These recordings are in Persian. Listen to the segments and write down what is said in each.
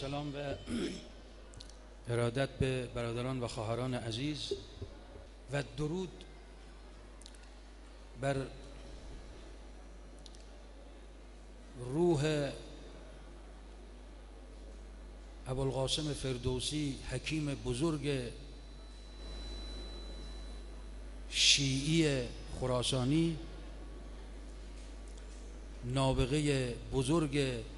سلام و ارادت به برادران و خواهران عزیز و درود بر روح ابوالقاسم فردوسی، حکیم بزرگ شیعی خراسانی، نابغه بزرگ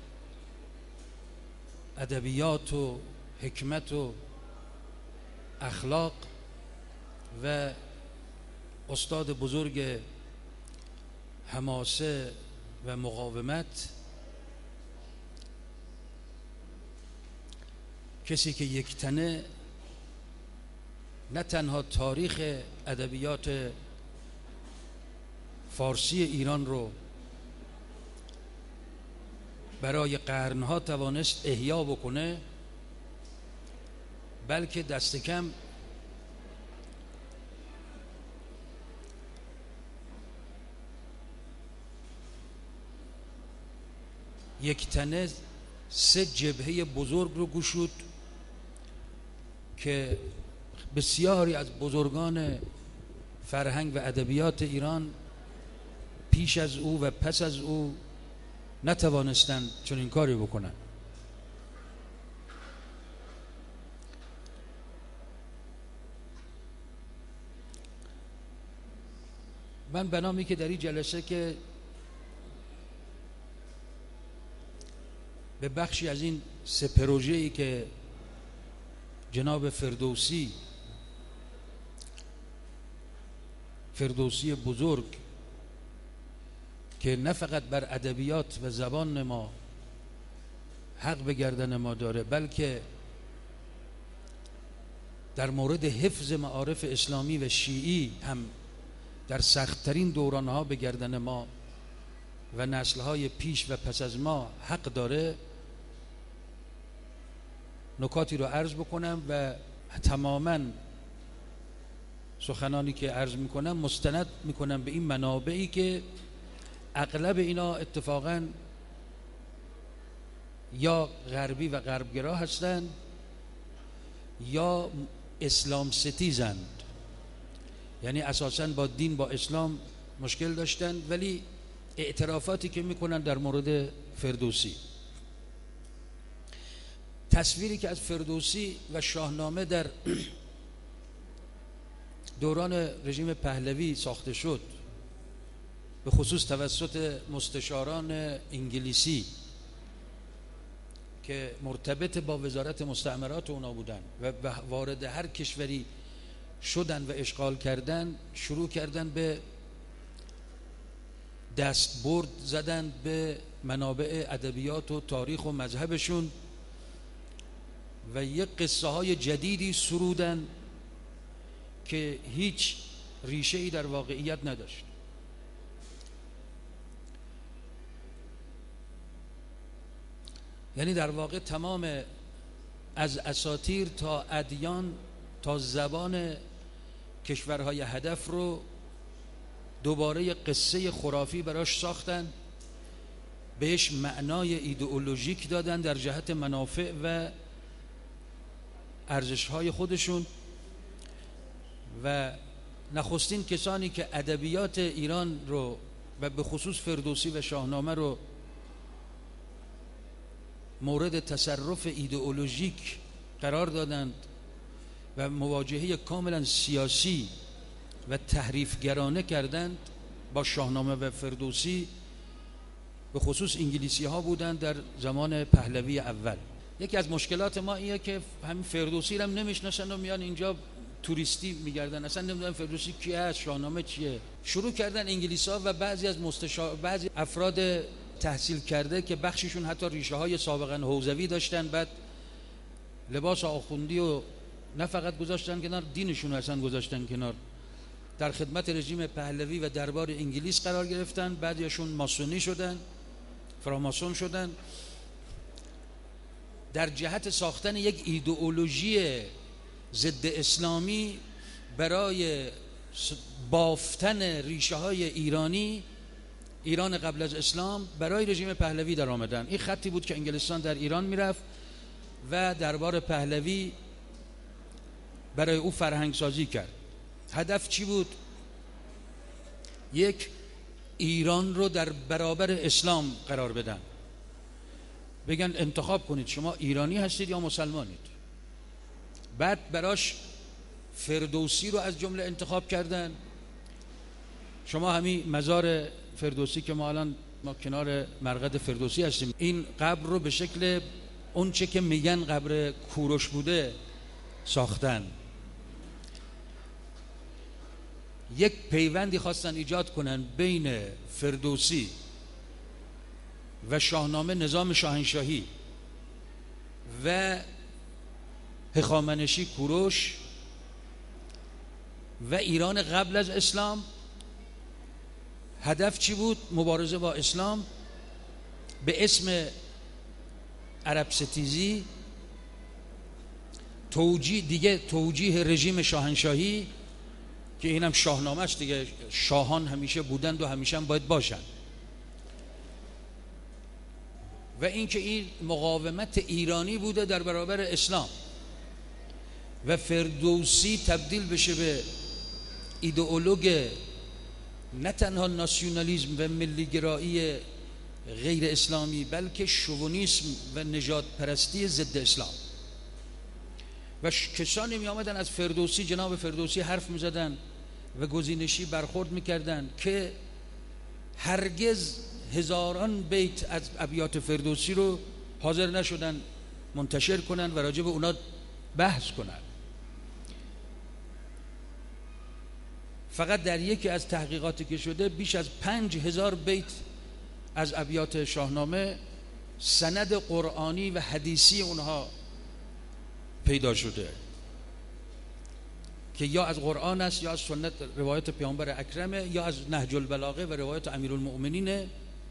ادبیات و حکمت و اخلاق و استاد بزرگ حماسه و مقاومت، کسی که یک تنه نه تنها تاریخ ادبیات فارسی ایران رو برای قرنها توانست احیا بکنه، بلکه دست کم یک تنه 3 جبهه بزرگ رو گشود که بسیاری از بزرگان فرهنگ و ادبیات ایران پیش از او و پس از او نتوانستند چنین کاری بکنن. من بنامی که در این جلسه که به بخشی از این 3 پروژه‌ای که جناب فردوسی بزرگ که نه فقط بر ادبیات و زبان ما حق به گردن ما داره، بلکه در مورد حفظ معارف اسلامی و شیعی هم در سخت‌ترین دورانها به گردن ما و نسل‌های پیش و پس از ما حق داره، نکاتی رو عرض بکنم و تماماً سخنانی که عرض میکنم مستند میکنم به این منابعی که اغلب اینا اتفاقاً یا غربی و غربگرا هستند یا اسلام ستیزند، یعنی اساساً با دین با اسلام مشکل داشتند، ولی اعترافاتی که میکنن در مورد فردوسی، تصویری که از فردوسی و شاهنامه در دوران رژیم پهلوی ساخته شد، به خصوص توسط مستشاران انگلیسی که مرتبط با وزارت مستعمرات اونا بودن و وارد هر کشوری شدن و اشغال کردن، شروع کردن به دستبرد زدن به منابع ادبیات و تاریخ و مذهبشون و یک قصه های جدیدی سرودن که هیچ ریشه‌ای در واقعیت نداشت. یعنی در واقع تمام از اساطیر تا ادیان تا زبان کشورهای هدف رو دوباره قصه خرافی براش ساختن، بهش معنای ایدئولوژیک دادن در جهت منافع و ارزش‌های خودشون و نخستین کسانی که ادبیات ایران رو و به خصوص فردوسی و شاهنامه رو مورد تصرف ایدئولوژیک قرار دادند و مواجهه کاملا سیاسی و تحریفگرانه کردند با شاهنامه و فردوسی، به خصوص انگلیسی ها بودند در زمان پهلوی اول. یکی از مشکلات ما اینه که همین فردوسی رو هم نمیشناسن و میان اینجا توریستی میگردن، اصلا نمیدونن فردوسی کی هست، شاهنامه چیه. شروع کردن انگلیسی ها و بعضی افراد تحصیل کرده که بخششون حتی ریشه های سابقا حوزوی داشتن، بعد لباس آخوندی و نه فقط گذاشتن کنار، دینشون اصلا گذاشتن کنار، در خدمت رژیم پهلوی و دربار انگلیس قرار گرفتن. بعضیشون ماسونی شدن، فراماسون شدن، در جهت ساختن یک ایدئولوژی ضد اسلامی برای بافتن ریشه های ایران قبل از اسلام برای رژیم پهلوی در آمدن. این خطی بود که انگلستان در ایران میرفت و دربار پهلوی برای او فرهنگ سازی کرد. هدف چی بود؟ یک، ایران رو در برابر اسلام قرار بدن، بگن انتخاب کنید شما ایرانی هستید یا مسلمانید. بعد براش فردوسی رو از جمله انتخاب کردن. شما همین مزار فردوسی که ما الان کنار مرقد فردوسی هستیم، این قبر رو به شکل اون چه که میگن قبر کوروش بوده ساختن. یک پیوندی خواستن ایجاد کنن بین فردوسی و شاهنامه، نظام شاهنشاهی و هخامنشی کوروش و ایران قبل از اسلام. هدف چی بود؟ مبارزه با اسلام به اسم عرب ستیزی، توجیه رژیم شاهنشاهی که اینم شاهنامه است دیگه، شاهان همیشه بودند و همیشه هم باید باشند، و اینکه این مقاومت ایرانی بوده در برابر اسلام و فردوسی تبدیل بشه به ایدئولوژ نه تنها ناسیونالیسم و ملیگرایی غیر اسلامی، بلکه شوونیسم و نژاد پرستی ضد اسلام. و کسانی می آمدن از فردوسی، جناب فردوسی حرف می زدن و گزینشی برخورد می کردن که هرگز هزاران بیت از ابیات فردوسی رو حاضر نشدن منتشر کنن و راجع به اونا بحث کنن. فقط در یکی از تحقیقاتی که شده بیش از 5000 بیت از ابیات شاهنامه سند قرآنی و حدیثی اونها پیدا شده که یا از قرآن است یا از سنت روایت پیامبر اکرمه یا از نهج البلاغه و روایت امیرالمؤمنینه.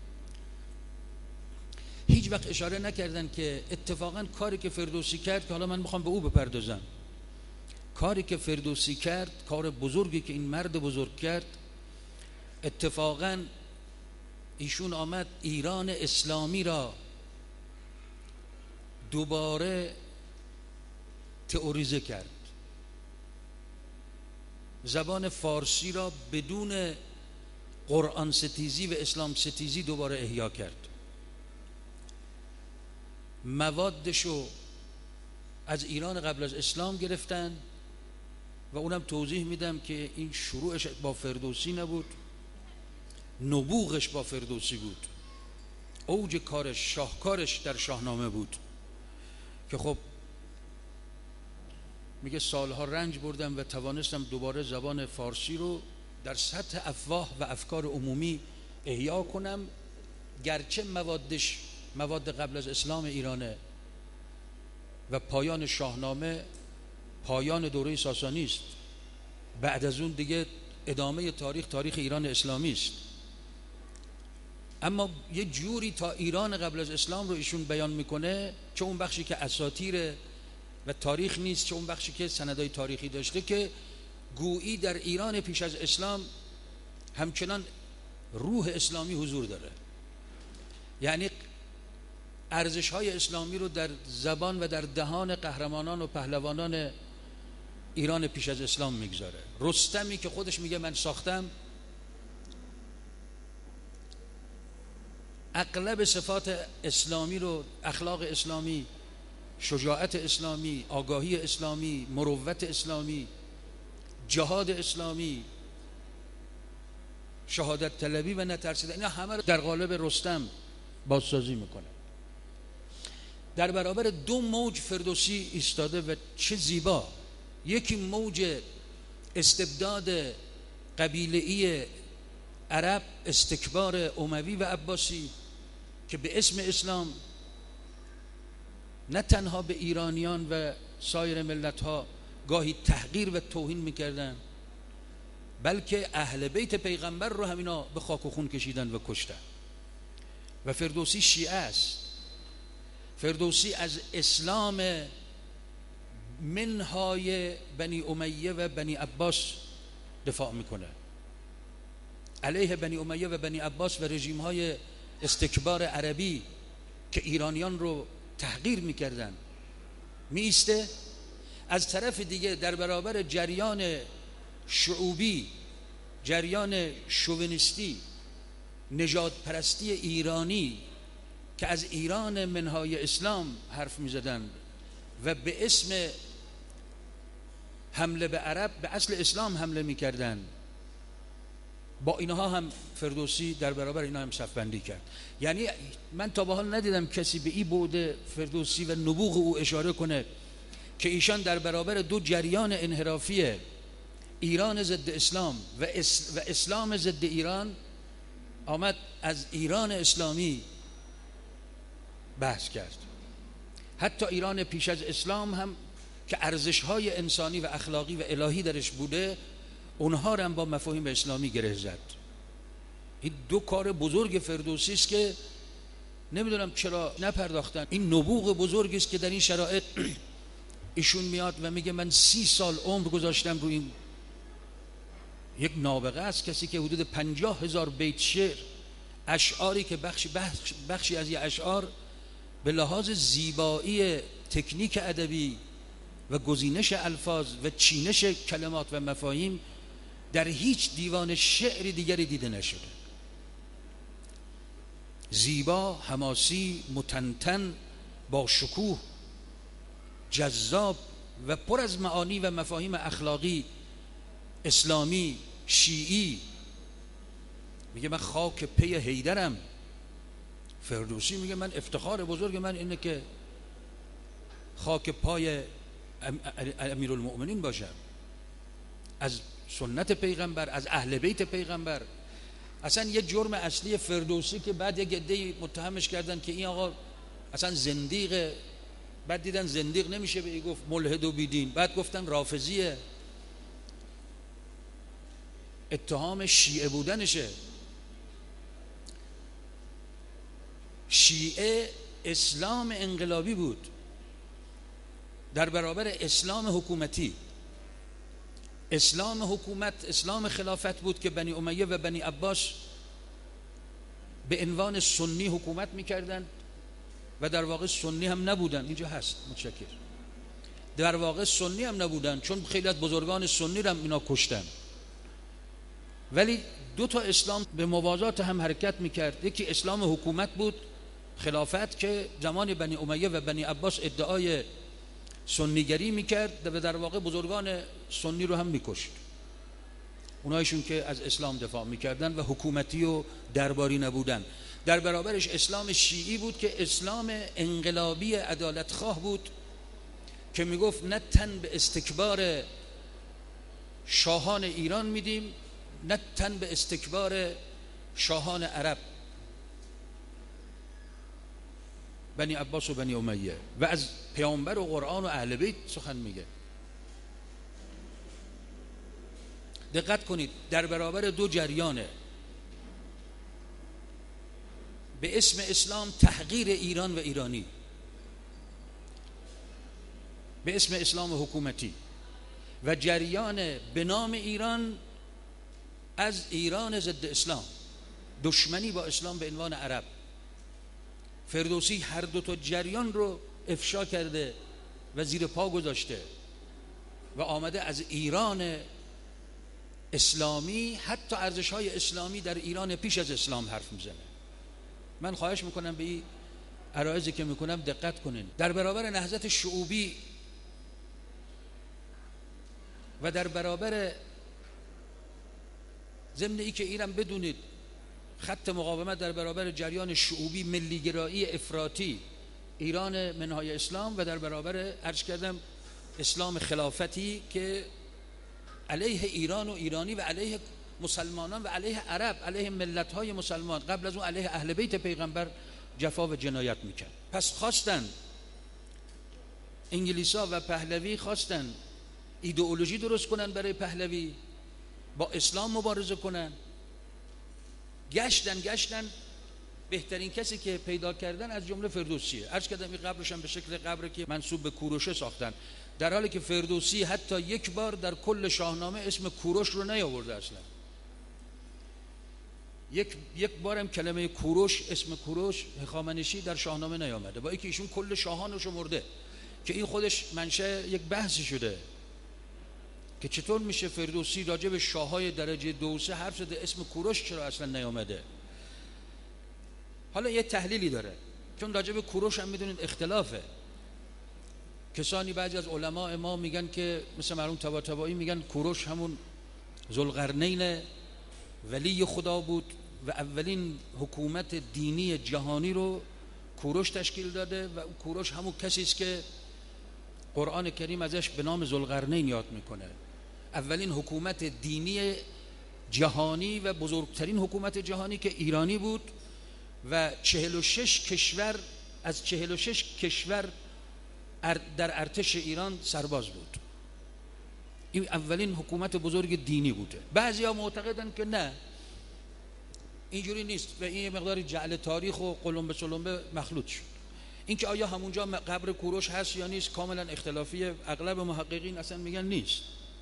هیچ وقت اشاره نکردن که اتفاقا کاری که فردوسی کرد، که حالا من میخوام به او بپردازم، کاری که فردوسی کرد، کار بزرگی که این مرد بزرگ کرد، اتفاقا ایشون آمد ایران اسلامی را دوباره تئوریزه کرد، زبان فارسی را بدون قرآن ستیزی و اسلام ستیزی دوباره احیا کرد. موادشو از ایران قبل از اسلام گرفتن و اونم توضیح میدم که این شروعش با فردوسی نبود، نبوغش با فردوسی بود، اوج کارش، شاهکارش در شاهنامه بود که خب میگه سالها رنج بردم و توانستم دوباره زبان فارسی رو در سطح افواه و افکار عمومی احیا کنم، گرچه موادش مواد قبل از اسلام ایرانه و پایان شاهنامه پایان دوره ساسانی است، بعد از اون دیگه ادامه تاریخ ایران اسلامی است. اما یه جوری تا ایران قبل از اسلام رو ایشون بیان میکنه، چه اون بخشی که اساطیر و تاریخ نیست، چه اون بخشی که سندای تاریخی داشته، که گویی در ایران پیش از اسلام همچنان روح اسلامی حضور داره. یعنی ارزش‌های اسلامی رو در زبان و در دهان قهرمانان و پهلوانان ایران پیش از اسلام میگذاره. رستمی که خودش میگه من ساختم، اغلب صفات اسلامی رو، اخلاق اسلامی، شجاعت اسلامی، آگاهی اسلامی، مروت اسلامی، جهاد اسلامی، شهادت طلبی و نترسیدن، اینا همه رو در قالب رستم بازسازی میکنه. در برابر دو موج فردوسی ایستاده و چه زیبا. یکی موج استبداد قبیله‌ای عرب، استکبار اموی و عباسی که به اسم اسلام نه تنها به ایرانیان و سایر ملت‌ها گاهی تحقیر و توهین میکردن، بلکه اهل بیت پیغمبر رو همینا به خاک و خون کشیدن و کشتن. و فردوسی شیعه است. فردوسی از اسلام منهای بنی امیه و بنی عباس دفاع میکنه، علیه بنی امیه و بنی عباس و رژیم های استکبار عربی که ایرانیان رو تحقیر میکردن میسته، از طرف دیگه در برابر جریان شعوبی، جریان شوونیستی، نژاد پرستی ایرانی که از ایران منهای اسلام حرف میزدن و به اسم حمله به عرب به اصل اسلام حمله میکردن، با اینها هم فردوسی در برابر اینها هم صف بندی کرد. یعنی من تا به حال ندیدم کسی به این بعد فردوسی و نبوغ او اشاره کنه که ایشان در برابر دو جریان انحرافی، ایران ضد اسلام و اسلام ضد ایران، آمد از ایران اسلامی بحث کرد. حتی ایران پیش از اسلام هم که ارزش‌های انسانی و اخلاقی و الهی درش بوده، اونها را هم با مفاهیم اسلامی گره زد. این دو کار بزرگ فردوسی است که نمیدونم چرا نپرداختن. این نبوغ بزرگی است که در این شرایط ایشون میاد و میگه من 30 سال عمر گذاشتم روی این. یک نابغه است کسی که حدود 50,000 بیت شعر، اشعاری که بخشی از این اشعار به لحاظ زیبایی تکنیک ادبی و گزینش الفاظ و چینش کلمات و مفاهیم در هیچ دیوان شعری دیگری دیده نشده. زیبا، حماسی، متنتن، با شکوه، جذاب و پر از معانی و مفاهیم اخلاقی اسلامی شیعی. میگه من خاک پی حیدرم. فردوسی میگه من افتخار بزرگ من اینه که خاک پای امیرالمؤمنین باشم، از سنت پیغمبر، از اهل بیت پیغمبر. اصلا یه جرم اصلی فردوسی که بعد یک عده‌ای متهمش کردن که این آقا اصلا زندیقه، بعد دیدن زندیق نمیشه به این گفت، ملحد و بیدین، بعد گفتن رافضیه، اتهام شیعه بودنشه. شیعه اسلام انقلابی بود در برابر اسلام حکومتی. اسلام حکومت، اسلام خلافت بود که بنی امیه و بنی عباس به عنوان سنی حکومت میکردند و در واقع سنی هم نبودن. اینجا هست، متشکر. در واقع سنی هم نبودن، چون خیلی از بزرگان سنی رو هم اینا کشتن. ولی دو تا اسلام به موازات هم حرکت میکرد. یکی اسلام حکومت بود، خلافت، که زمان بنی امیه و بنی عباس ادعای سنیگری میکرد و در واقع بزرگان سنی رو هم میکشت، اونایشون که از اسلام دفاع میکردن و حکومتی و درباری نبودن. در برابرش اسلام شیعی بود که اسلام انقلابی عدالتخواه بود که میگفت نه تن به استکبار شاهان ایران میدیم، نه تن به استکبار شاهان عرب، بنی عباس و بنی امیه، و از پیامبر و قرآن و اهل بیت سخن میگه. دقت کنید، در برابر دو جریانه به اسم اسلام تحقیر ایران و ایرانی، به اسم اسلام حکومتی، و جریان به نام ایران از ایران ضد اسلام، دشمنی با اسلام به عنوان عرب. فردوسی هر دو تا جریان رو افشا کرده و زیر پا گذاشته و آمده از ایران اسلامی، حتی ارزش‌های اسلامی در ایران پیش از اسلام حرف میزنه. من خواهش میکنم به این عرایضی که میکنم دقت کنین. در برابر نهضت شعوبی و در برابر، ضمن ای که ایران بدونید خط مقاومت در برابر جریان شعوبی ملیگرایی افراطی ایران منهای اسلام، و در برابر عرض کردم اسلام خلافتی که علیه ایران و ایرانی و علیه مسلمانان و علیه عرب، علیه ملت‌های مسلمان، قبل از اون علیه اهل بیت پیغمبر جفا و جنایت میکرد. پس خواستن انگلیسا و پهلوی خواستن ایدئولوژی درست کنن برای پهلوی، با اسلام مبارزه کنن. گشتن بهترین کسی که پیدا کردن از جمله فردوسیه. عرض کردم این قبرش هم به شکل قبری که منسوب به کوروش ساختن، در حالی که فردوسی حتی یک بار در کل شاهنامه اسم کوروش رو نیاورده اصلا. یک بارم کلمه کوروش، اسم کوروش هخامنشی در شاهنامه نیامده، با اینکه ایشون کل شاهان رو شمرده. که این خودش منشأ یک بحثی شده که چطور میشه فردوسی راجع به شاههای درجه 2 و 3 حرف زده، اسم کوروش چرا اصلا نیامده؟ حالا یه تحلیلی داره، چون راجع به کوروش هم میدونید اختلافه. کسانی بعضی از علما ما میگن که مثل مرحوم طباطبایی میگن کوروش همون ذوالقرنین ولی خدا بود و اولین حکومت دینی جهانی رو کوروش تشکیل داده و کوروش همون کسی است که قرآن کریم ازش به نام ذوالقرنین یاد میکنه. اولین حکومت دینی جهانی و بزرگترین حکومت جهانی که ایرانی بود و 46 کشور از 46 کشور در ارتش ایران سرباز بود. این اولین حکومت بزرگ دینی بوده. بعضی ها معتقدن که نه اینجوری نیست و این مقدار جعل تاریخ و قلمبه سلمبه مخلوط شد. اینکه آیا همونجا قبر کوروش هست یا نیست کاملا اختلافیه. اغلب محققین اصلا میگن نیست،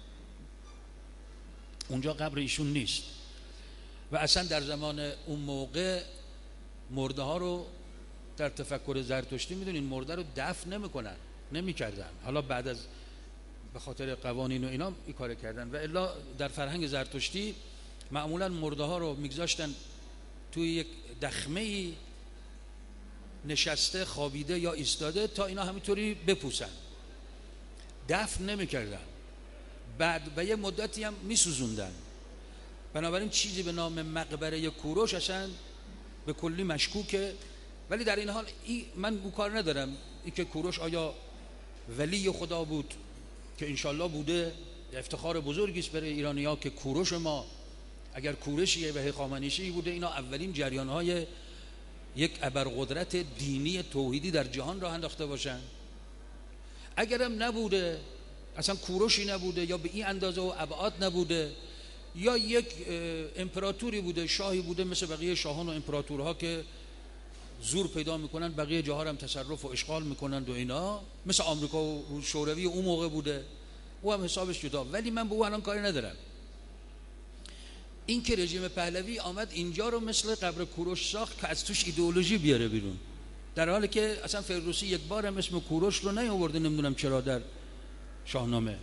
اونجا قبر ایشون نیست و اصلا در زمان اون موقع مرده ها رو در تفکر زرتشتی میدونین مرده رو دفن نمیکردن. حالا بعد از به خاطر قوانین و اینا این کار کردن و الا در فرهنگ زرتشتی معمولا مرده ها رو میگذاشتن توی یک دخمه‌ای نشسته، خوابیده یا ایستاده تا اینا همینطوری بپوسن، دفن نمیکردن. بعد و یه مدتی هم میسوزوندن. بنابراین چیزی به نام مقبره کوروش اصلا به کلی مشکوکه. ولی در این حال من او کار ندارم این که کوروش آیا ولی خدا بود که انشالله بوده، افتخار بزرگی است برای ایرانی‌ها که کوروش ما اگر کوروشیه و هخامنشی بوده اینا اولین جریان‌های یک ابرقدرت دینی توحیدی در جهان راه انداخته باشن. اگرم نبوده، اصلا کوروشی نبوده یا به این اندازه و ابعاد نبوده، یا یک امپراتوری بوده، شاهی بوده مثل بقیه شاهان و امپراتورها که زور پیدا میکنن بقیه جاها هم تصرف و اشغال میکنن و اینا، مثل آمریکا و شوروی اون موقع بوده، او هم حسابش جدا. ولی من به او الان کاری ندارم. این که رژیم پهلوی آمد اینجا رو مثل قبر کوروش ساخت که از توش ایدئولوژی بیاره بیرون، در حالی که اصلا فردوسی یک بار هم اسم کوروش رو نیاورده، نمیدونم چرا در شاهنامه.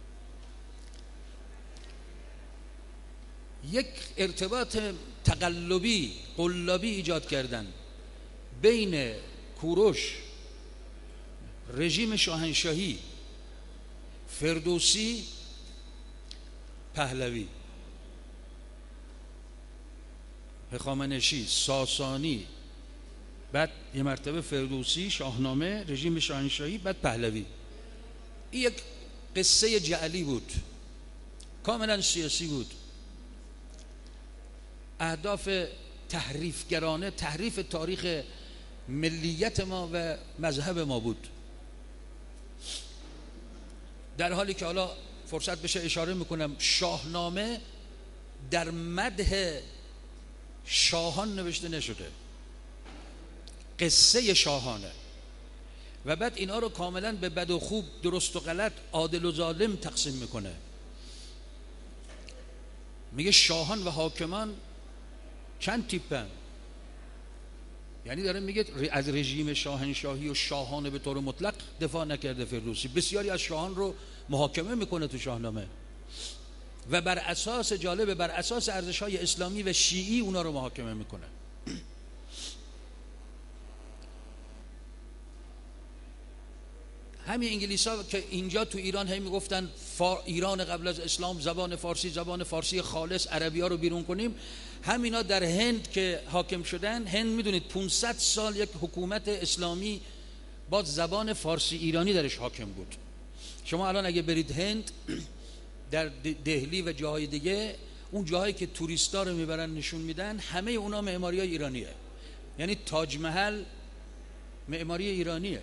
یک ارتباط تقلبی قلابی ایجاد کردن بین کوروش، رژیم شاهنشاهی، فردوسی، پهلوی، هخامنشی، ساسانی، بعد یه مرتبه فردوسی، شاهنامه، رژیم شاهنشاهی، بعد پهلوی. این یک قصه جعلی بود، کاملا سیاسی بود. اهداف تحریفگرانه، تحریف تاریخ ملیت ما و مذهب ما بود. در حالی که حالا فرصت بشه اشاره میکنم شاهنامه در مدح شاهان نوشته نشده، قصه شاهانه و بعد اینا رو کاملا به بد و خوب، درست و غلط، عادل و ظالم تقسیم میکنه. میگه شاهان و حاکمان چند تیپن، یعنی داره میگه از رژیم شاهنشاهی و شاهان به طور مطلق دفاع نکرده فردوسی، بسیاری از شاهان رو محاکمه میکنه تو شاهنامه و بر اساس جالبه بر اساس ارزش‌های اسلامی و شیعی اونا رو محاکمه میکنه. همین انگلیسا که اینجا تو ایران هی میگفتن ایران قبل از اسلام زبان فارسی خالص، عربی‌ها رو بیرون کنیم، همینا در هند که حاکم شدن، هند میدونید 500 سال یک حکومت اسلامی با زبان فارسی ایرانی درش حاکم بود. شما الان اگه برید هند، در دهلی و جاهای دیگه، اون جاهایی که توریستا رو میبرن نشون میدن، همه اونا معماریای ایرانیه. یعنی تاج محل معماری ایرانیه،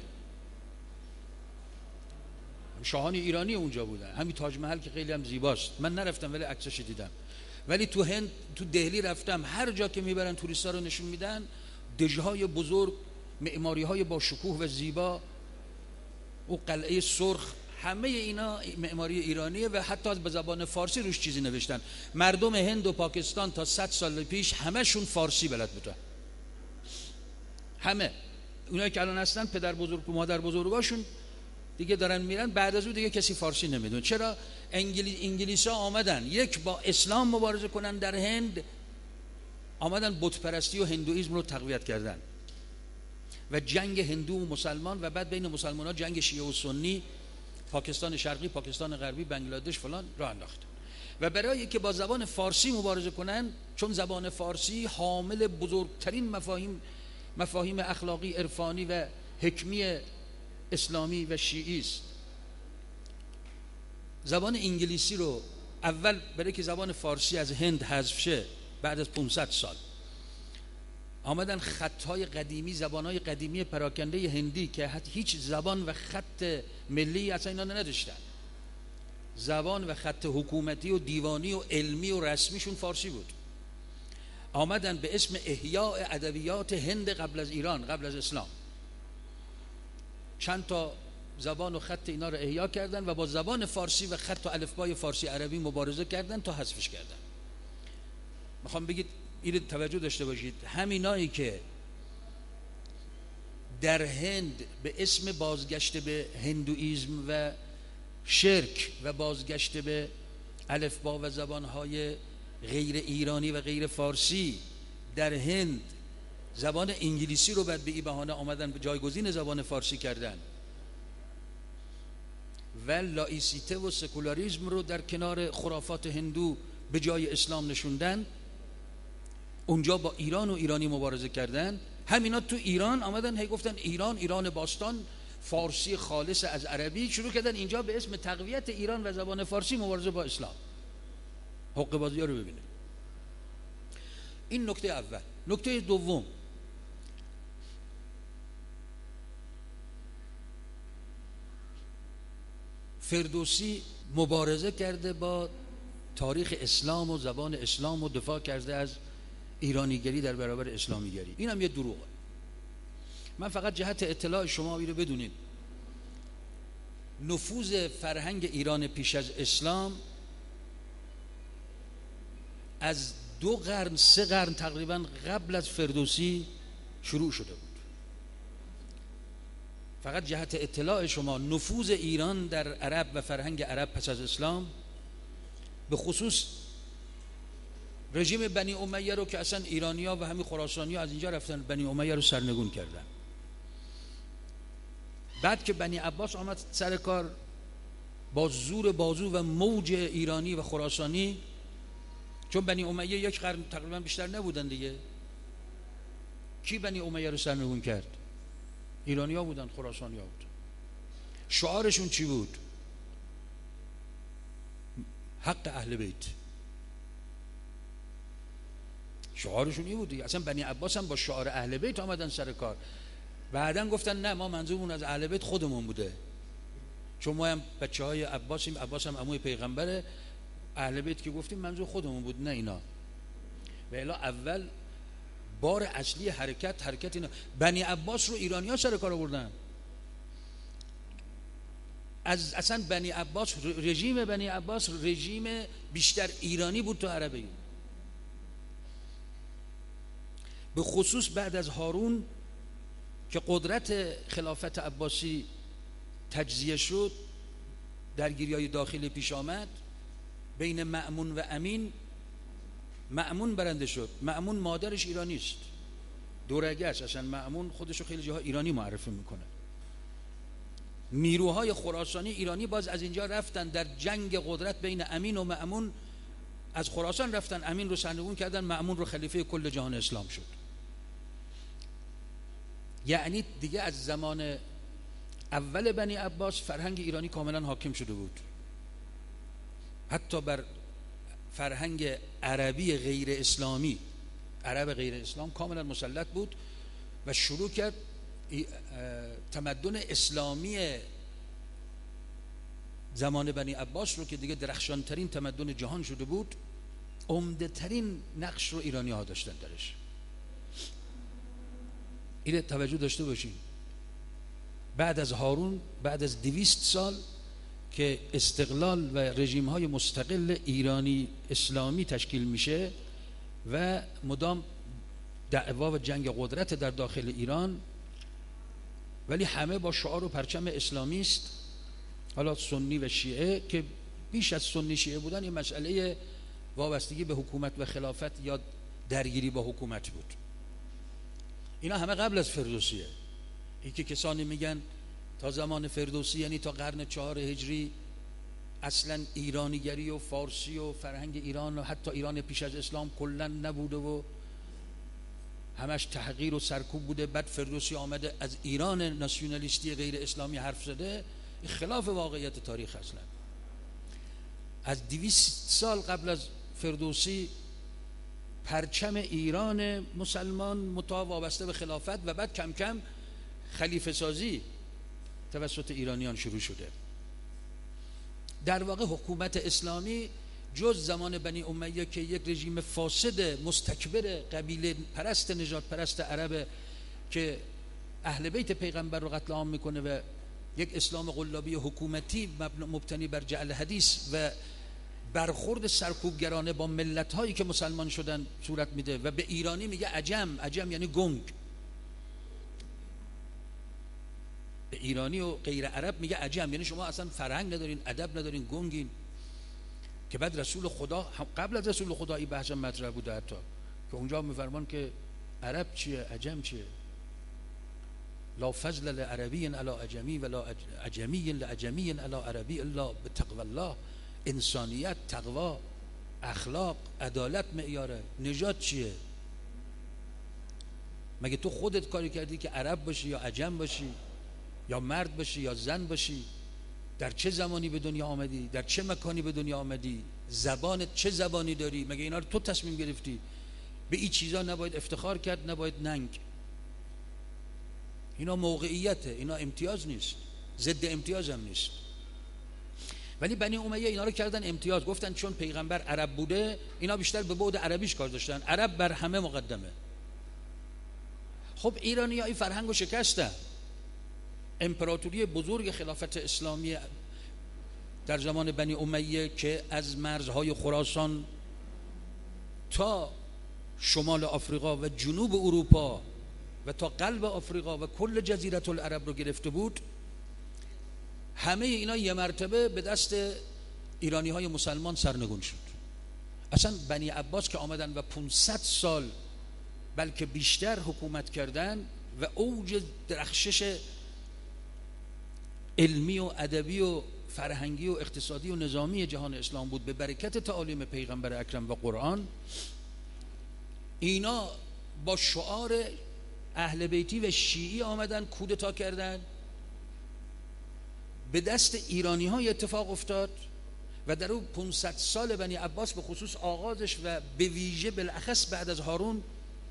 شاهان ایرانی اونجا بودن. همین تاج محل که خیلی هم زیباست، من نرفتم ولی عکسش دیدم. ولی تو هند، تو دهلی رفتم، هر جا که میبرن توریستا رو نشون میدن، دژهای بزرگ، معماری‌های با شکوه و زیبا، او قلعه سرخ، همه اینا معماری ایرانیه و حتی به زبان فارسی روش چیزی نوشتن. مردم هند و پاکستان تا 100 سال پیش همشون فارسی بلد بودن. همه اونایی که الان هستن پدر بزرگ و مادر بزرگاشون دیگه دارن میرن، بعد از اون دیگه کسی فارسی نمیدونه. چرا؟ انگلیس‌ها آمدن یک با اسلام مبارزه کنن در هند، آمدن بت پرستی و هندویسم رو تقویت کردن و جنگ هندو و مسلمان و بعد بین مسلمان‌ها جنگ شیعه و سنی، پاکستان شرقی، پاکستان غربی، بنگلادش فلان راه انداختن. و برای که با زبان فارسی مبارزه کنن، چون زبان فارسی حامل بزرگترین مفاهیم اخلاقی، عرفانی و حکمی اسلامی و شیعی است، زبان انگلیسی رو اول برای که زبان فارسی از هند حذف شه بعد از 500 سال آمدن خطهای قدیمی، زبانهای قدیمی پراکنده هندی که هیچ زبان و خط ملی اصلا اینا نداشتن، زبان و خط حکومتی و دیوانی و علمی و رسمیشون فارسی بود، آمدن به اسم احیاء ادبیات هند قبل از ایران، قبل از اسلام، چند تا زبان و خط اینا رو احیا کردن و با زبان فارسی و خط و الفبای فارسی عربی مبارزه کردن تا حذفش کردن. میخوام بگید این توجه داشته باشید، همینایی که در هند به اسم بازگشت به هندویسم و شرک و بازگشت به الفبا و زبانهای غیر ایرانی و غیر فارسی در هند زبان انگلیسی رو بعد به این بهانه آمدن به جایگزین زبان فارسی کردن و لائیسیته و سکولاریسم رو در کنار خرافات هندو به جای اسلام نشوندن، اونجا با ایران و ایرانی مبارزه کردن. همینا تو ایران آمدن هی گفتن ایران باستان، فارسی خالص از عربی، شروع کردن اینجا به اسم تقویت ایران و زبان فارسی مبارزه با اسلام. حق بازی ها رو ببینید. این نکته اول. نکته دوم، فردوسی مبارزه کرده با تاریخ اسلام و زبان اسلام و دفاع کرده از ایرانیگری در برابر اسلامیگری. این هم یه دروغه. من فقط جهت اطلاع شما رو بدونید، نفوذ فرهنگ ایران پیش از اسلام از 2 قرن 3 قرن تقریبا قبل از فردوسی شروع شده بود. فقط جهت اطلاع شما، نفوذ ایران در عرب و فرهنگ عرب پس از اسلام، به خصوص رژیم بنی امیه رو که اصلا ایرانی‌ها و همین خراسانی‌ها از اینجا رفتن بنی امیه رو سرنگون کردن. بعد که بنی عباس آمد سر کار، با زور بازو و موج ایرانی و خراسانی، چون بنی امیه 1 قرن تقریبا بیشتر نبودن دیگه، کی بنی امیه رو سرنگون کرد؟ ایرانی‌ها بودن، خراسانی‌ها بودن. شعارشون چی بود؟ حق اهل بیت. شعارشون این بود دیگه. اصلا بنی عباس هم با شعار اهل بیت آمدن سر کار. بعدن گفتن نه، ما منظورمون از اهل بیت خودمون بوده، چون ما هم بچه‌های عباسیم، عباس هم عموی پیغمبره، اهل بیت که گفتیم منظور خودمون بود، نه اینا. و الا اول بار اصلی حرکت اینا. بنی عباس رو ایرانی‌ها سر کار آوردن. از اصلا بنی عباس، رژیم بنی عباس رژیم بیشتر ایرانی بود تو عربی، به خصوص بعد از هارون که قدرت خلافت عباسی تجزیه شد، درگیری‌های داخلی پیش آمد بین مأمون و امین. مأمون برنده شد. مأمون مادرش ایرانی است، دورگه است، اصلا مأمون خودشو خیلی جاها ایرانی معرفی میکنه. نیروهای خراسانی ایرانی باز از اینجا رفتن در جنگ قدرت بین امین و مأمون، از خراسان رفتن امین رو سرنگون کردن، مأمون رو خلیفه کل جهان اسلام شد. یعنی دیگه از زمان اول بنی عباس فرهنگ ایرانی کاملا حاکم شده بود، حتی بر فرهنگ عربی غیر اسلامی، عرب غیر اسلام کاملا مسلط بود و شروع کرد تمدن اسلامی زمان بنی عباس رو که دیگه درخشانترین تمدن جهان شده بود، عمده ترین نقش رو ایرانی ها داشتن درش. این توجه داشته باشین. بعد از هارون، بعد از 200 سال که استقلال و رژیم های مستقل ایرانی اسلامی تشکیل میشه و مدام دعوا و جنگ قدرت در داخل ایران، ولی همه با شعار و پرچم اسلامی است، حالا سنی و شیعه که بیش از سنی شیعه بودن این مسئله وابستگی به حکومت و خلافت یا درگیری با حکومت بود. اینا همه قبل از فردوسیه. این که کسانی میگن تا زمان فردوسی یعنی تا قرن 4 هجری اصلا ایرانیگری و فارسی و فرهنگ ایران و حتی ایران پیش از اسلام کلا نبوده و همش تحقیر و سرکوب بوده، بعد فردوسی آمده از ایران ناسیونالیستی غیر اسلامی حرف زده. این خلاف واقعیت تاریخ اصلا. از 200 سال قبل از فردوسی پرچم ایران مسلمان متا وابسته به خلافت و بعد کم کم خلیفه سازی توسط ایرانیان شروع شده. در واقع حکومت اسلامی جز زمان بنی امیه که یک رژیم فاسد مستکبر قبیله پرست نژاد پرست عرب که اهل بیت پیغمبر رو قتل عام میکنه و یک اسلام قلابی حکومتی مبتنی بر جعل حدیث و برخورد سرکوبگرانه با ملت هایی که مسلمان شدن صورت میده و به ایرانی میگه عجم. عجم یعنی گنگ. به ایرانی و غیر عرب میگه عجم، یعنی شما اصلا فرهنگ ندارین، ادب ندارین، گنگین. که بعد رسول خدا قبل از رسول خدا این بحث مطرح بوده، حتی که اونجا میفرمان که عرب چیه عجم چیه، لا فضل لعربی علی عجمی ولا عجمی لعجمی علی عربی الا بتقوی الله. انسانیت، تقوا، اخلاق، عدالت معیاره. نژاد چیه؟ مگه تو خودت کاری کردی که عرب باشی یا عجم باشی یا مرد باشی یا زن باشی؟ در چه زمانی به دنیا آمدی؟ در چه مکانی به دنیا آمدی؟ زبانت چه زبانی داری؟ مگه اینا رو تو تصمیم گرفتی؟ به این چیزا نباید افتخار کرد، نباید ننگ. اینا موقعیته، اینا امتیاز نیست، ضد امتیاز هم نیست. ولی بنی امیه اینا رو کردن امتیاز، گفتن چون پیغمبر عرب بوده اینا بیشتر به بعد عربیش کار داشتن، عرب بر همه مقدمه. خب ایرانی‌ها این فرهنگو شکستن. امپراتوری بزرگ خلافت اسلامی در زمان بنی امیه که از مرزهای خراسان تا شمال آفریقا و جنوب اروپا و تا قلب آفریقا و کل جزیره العرب رو گرفته بود، همه اینا یه مرتبه به دست ایرانی های مسلمان سرنگون شد. اصلا بنی عباس که آمدن و 500 سال بلکه بیشتر حکومت کردن و اوج درخشش علمی و ادبی و فرهنگی و اقتصادی و نظامی جهان اسلام بود به برکت تعالیم پیغمبر اکرم و قرآن. اینا با شعار اهل بیتی و شیعی آمدن کودتا کردن، به دست ایرانی های اتفاق افتاد و در اون 500 سال بنی عباس به خصوص آغازش و به ویژه بالاخص بعد از هارون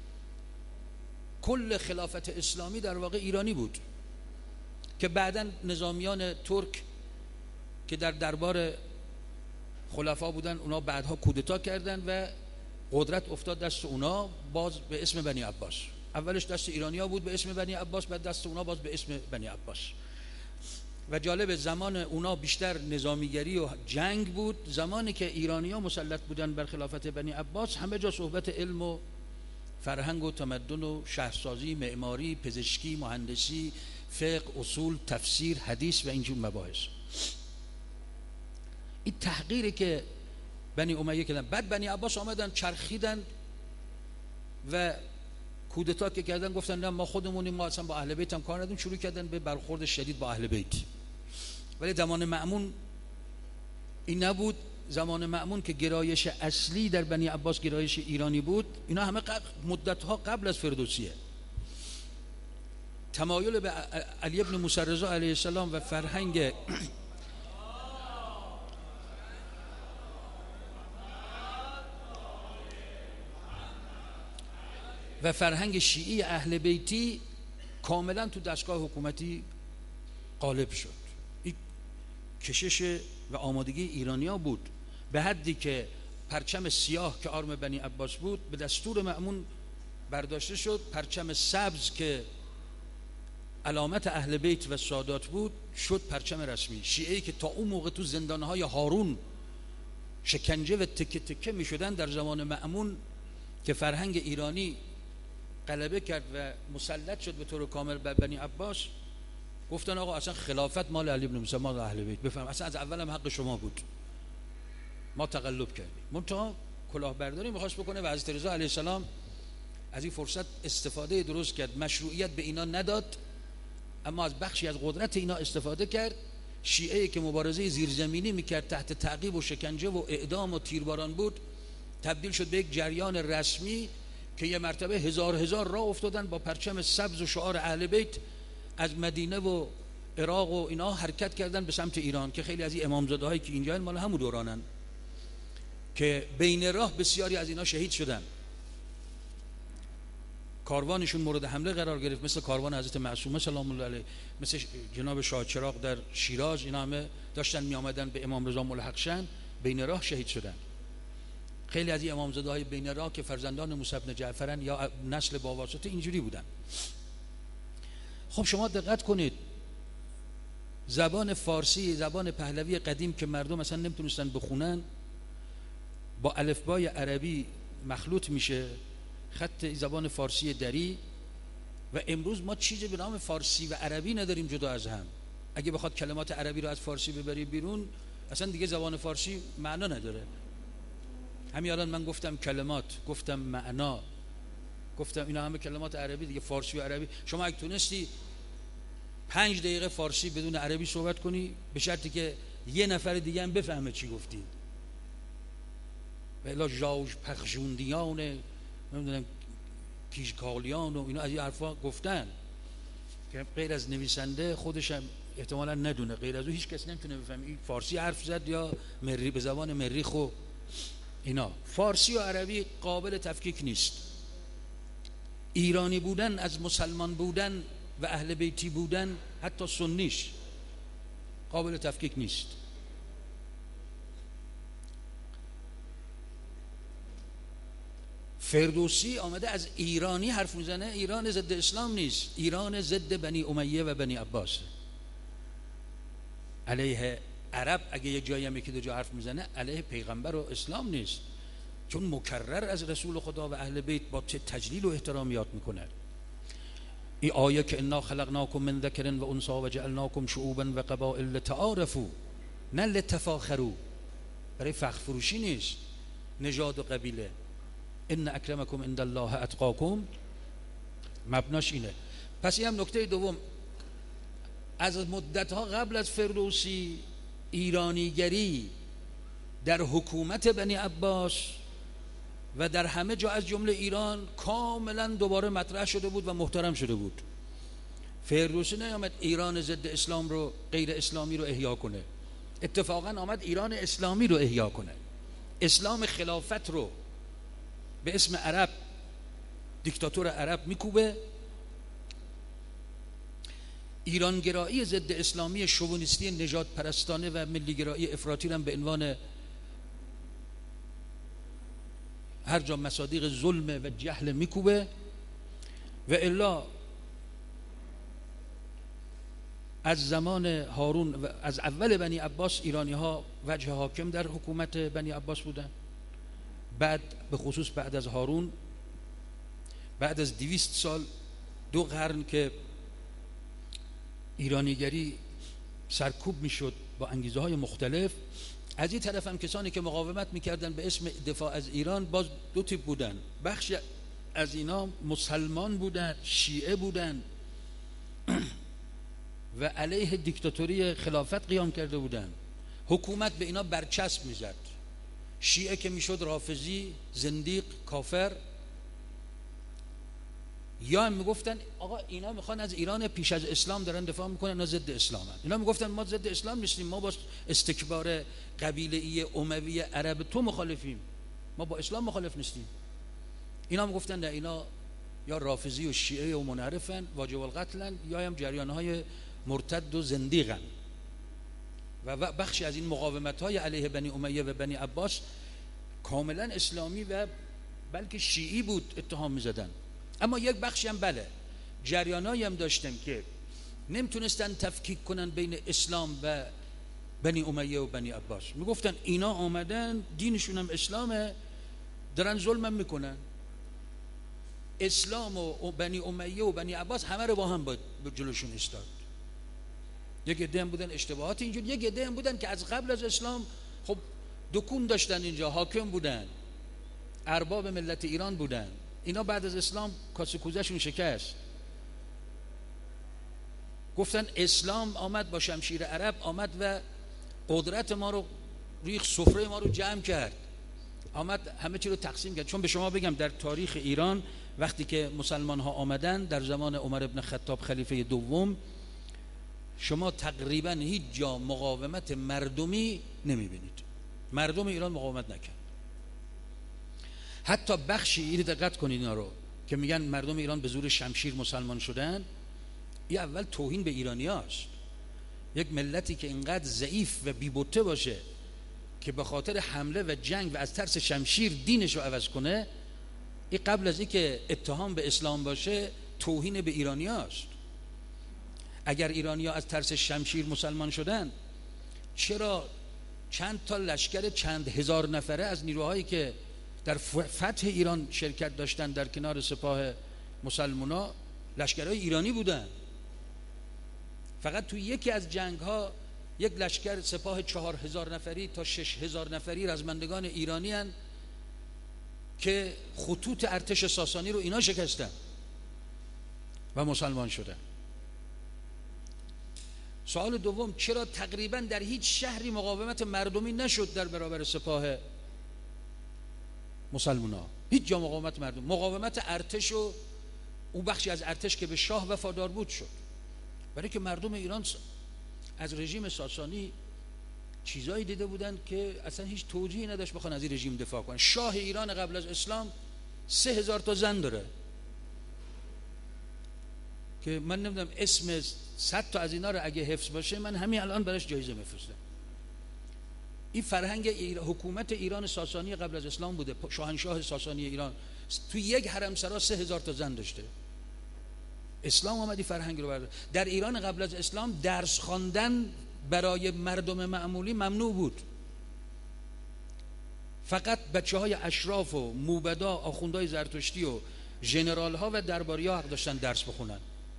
کل خلافت اسلامی در واقع ایرانی بود که بعداً نظامیان ترک که در دربار خلفا بودن اونا بعدها کودتا کردن و قدرت افتاد دست اونا باز به اسم بنی عباس. اولش دست ایرانیا بود به اسم بنی عباس، بعد دست اونا باز به اسم بنی عباس. و جالب زمان اونا بیشتر نظامیگری و جنگ بود، زمانی که ایرانیا مسلط بودن بر خلافت بنی عباس همه جا صحبت علم و فرهنگ و تمدن و شهرسازی، معماری، پزشکی، مهندسی، فقه، اصول، تفسیر، حدیث و اینجور مباحث. این تحقیری که بنی امیه کردن. بعد بنی عباس آمدن چرخیدن و کودتا که کردن گفتن نه ما خودمونیم، ما اصلا با اهل بیت هم کار نداریم، شروع کردن به برخورد شدید با اهل بیت. ولی زمان مأمون این نبود. زمان مأمون که گرایش اصلی در بنی عباس گرایش ایرانی بود، اینا همه مدتها قبل از فردوسیه. تمایل به علی ابن موسی رضا علیه السلام و فرهنگ شیعی اهل بیتی کاملا تو دستگاه حکومتی غالب شد. این کشش و آمادگی ایرانیا بود به حدی که پرچم سیاه که آرم بنی عباس بود به دستور مأمون برداشته شد، پرچم سبز که علامت اهل بیت و سادات بود شد پرچم رسمی. شیعه‌ای که تا اون موقع تو زندانهای هارون شکنجه و تکه تکه می شدن، در زمان مأمون که فرهنگ ایرانی غلبه کرد و مسلط شد به طور کامل بر بنی عباس، گفتن آقا اصلا خلافت مال علی بن موسی، مال اهل بیت، بفهم اصلا از اول هم حق شما بود، ما تقلب کردیم. منتها کلاهبرداری می‌خواست بکنه و حضرت رضا علیه السلام از این فرصت استفاده درست کرد. مشروعیت به اینا نداد، اما از بخشی از قدرت اینا استفاده کرد. شیعه که مبارزه زیرزمینی میکرد تحت تعقیب و شکنجه و اعدام و تیرباران بود، تبدیل شد به یک جریان رسمی که یه مرتبه هزار راه افتادن با پرچم سبز و شعار اهل بیت، از مدینه و عراق و اینا حرکت کردن به سمت ایران، که خیلی از این امامزاده هایی که اینجا مال همون دورانن که بین راه بسیاری از اینا شهید شدن. کاروانشون مورد حمله قرار گرفت، مثل کاروان حضرت معصومه سلام الله علیه، مثل جناب شاه چراغ در شیراز، اینا همه داشتن می آمدن به امام رضا ملحق شن، بین راه شهید شدن. خیلی از این امامزاده های بین راه که فرزندان موسی بن جعفرن یا نسل با واسطه اینجوری بودن. خب شما دقت کنید، زبان فارسی، زبان پهلوی قدیم که مردم اصلا نمیتونستن بخونن، با الفبای عربی مخلوط میشه، خط زبان فارسی دری، و امروز ما چیزی به نام فارسی و عربی نداریم جدا از هم. اگه بخواد کلمات عربی رو از فارسی ببری بیرون، اصلا دیگه زبان فارسی معنا نداره. همین الان من گفتم کلمات، گفتم معنا، گفتم اینا همه کلمات عربی دیگه، فارسی و عربی. شما اگه تونستی 5 دقیقه فارسی بدون عربی صحبت کنی، به شرطی که یه نفر دیگه هم بفهمه چی گفتی، بلا جاوش پخشوندیان نمیدونم کیشکالیان و اینا از این حرفا گفتن که غیر از نویسنده خودش هم احتمالا ندونه، غیر از او هیچ کس نمیتونه بفهمه این فارسی حرف زد یا مری به زبان مریخ و اینا. فارسی و عربی قابل تفکیک نیست. ایرانی بودن از مسلمان بودن و اهل بیتی بودن، حتی سنیش، قابل تفکیک نیست. فردوسی آمده از ایرانی حرف میزنه، ایران ضد اسلام نیست، ایران ضد بنی امیه و بنی عباس، علیه عرب. اگه یه جایی هم یکی دو جا حرف میزنه علیه پیغمبر و اسلام نیست، چون مکرر از رسول خدا و اهل بیت با تجلیل و احترام یاد میکنه. این آیه که انا خلقناکم من ذکر و انثی و جعلناکم شعوبا و قبائل لتعارفوا، نه لتفاخروا، برای فخر فروشی نیست، نژاد و قبیله. ان اکرمکم عند الله اتقاکم، مبناش اینه. پس این هم نکته دوم. از مدتها قبل از فردوسی ایرانیگری در حکومت بنی عباس و در همه جا از جمله ایران کاملا دوباره مطرح شده بود و محترم شده بود. فردوسی نیامد ایران ضد اسلام رو، غیر اسلامی رو احیا کنه، اتفاقا آمد ایران اسلامی رو احیا کنه، اسلام خلافت رو به اسم عرب، دیکتاتور عرب میکوبه. ایرانگرایی ضد اسلامی شوونیستی نژاد پرستانه و ملیگرایی افراطی هم به عنوان هر جا مصادیق ظلم و جهل میکوبه. و الا از زمان هارون و از اول بنی عباس ایرانی ها وجه حاکم در حکومت بنی عباس بودن. بعد به خصوص بعد از هارون، بعد از 200 سال، 2 قرن که ایرانیگری سرکوب میشد با انگیزه های مختلف، از این طرف هم کسانی که مقاومت میکردن به اسم دفاع از ایران باز 2 تیپ بودن. بخش از اینا مسلمان بودن، شیعه بودن و علیه دیکتاتوری خلافت قیام کرده بودن. حکومت به اینا برچسب میزد. شیعه که میشد رافضی، زندیق، کافر. یا هم میگفتن آقا اینا میخوان از ایران پیش از اسلام دارن دفاع میکنن، اینا ضد اسلامن. اینا میگفتن ما ضد اسلام نیستیم، ما با استکبار قبیله‌ای اموی عرب تو مخالفیم، ما با اسلام مخالف نیستیم. اینا میگفتن نه، اینا یا رافضی و شیعه و منحرفن، واجب القتلن، یا هم جریان‌های مرتد و زندیقن. و بخشی از این مقاومت‌های علیه بنی امیه و بنی عباس کاملا اسلامی و بلکه شیعی بود اتهام می‌زدن. اما یک بخشی هم بله، جریانایی هم داشتن که نمیتونستن تفکیک کنن بین اسلام و بنی امیه و بنی عباس. میگفتن اینا آمدن دینشون هم اسلامه، دارن ظلمم میکنن. اسلام و بنی امیه و بنی عباس همه رو با هم باید جلوشون استاد. یک عده هم بودن اشتباهات اینجور، یک عده هم بودن که از قبل از اسلام خب دکون داشتن، اینجا حاکم بودن، ارباب ملت ایران بودن. اینا بعد از اسلام کاسه کوزه‌شون شکست، گفتن اسلام آمد با شمشیر عرب آمد و قدرت ما رو ریخ، سفره ما رو جمع کرد، آمد همه چی رو تقسیم کرد. چون به شما بگم در تاریخ ایران وقتی که مسلمان ها آمدن در زمان عمر ابن خطاب خلیفه دوم، شما تقریبا هیچ جا مقاومت مردمی نمیبینید. مردم ایران مقاومت نکرد. حتی بخشی، اینو دقت کنید اینا رو که میگن مردم ایران به زور شمشیر مسلمان شدن، این اول توهین به ایرانی هاست. یک ملتی که اینقدر ضعیف و بی‌بته باشه که به خاطر حمله و جنگ و از ترس شمشیر دینش رو عوض کنه، این قبل از اینکه اتهام به اسلام باشه توهین به ایرانی هاست. اگر ایرانی ها از ترس شمشیر مسلمان شدن، چرا چند تا لشکر چند هزار نفره از نیروهایی که در فتح ایران شرکت داشتن در کنار سپاه مسلمونا لشکرهای ایرانی بودن؟ فقط توی یکی از جنگ ها یک لشکر سپاه 4000 نفری تا 6000 نفری رزمندگان ایرانی هن که خطوط ارتش ساسانی رو اینا شکستن و مسلمان شدن. سوال دوم، چرا تقریبا در هیچ شهری مقاومت مردمی نشد در برابر سپاه مسلمونا؟ هیچ جا مقاومت مردم، مقاومت ارتش و اون بخشی از ارتش که به شاه وفادار بود شد. برای که مردم ایران از رژیم ساسانی چیزایی دیده بودن که اصلا هیچ توجیهی نداشت بخوان از این رژیم دفاع کنن. شاه ایران قبل از اسلام 3000 تا زن داره که من نمیدونم اسم 100 تا از اینا رو اگه حفظ باشه من همین الان براش جایزه میفرستم. این فرهنگ حکومت ایران ساسانی قبل از اسلام بوده. شاهنشاه ساسانی ایران توی یک حرمسرا 3000 تا زن داشته. اسلام اومدی فرهنگ رو برده. در ایران قبل از اسلام درس خواندن برای مردم معمولی ممنوع بود. فقط بچه‌های اشراف و موبدا، آخوندهای زرتشتی و ژنرال ها و درباری ها حق داشتن درس بخونن.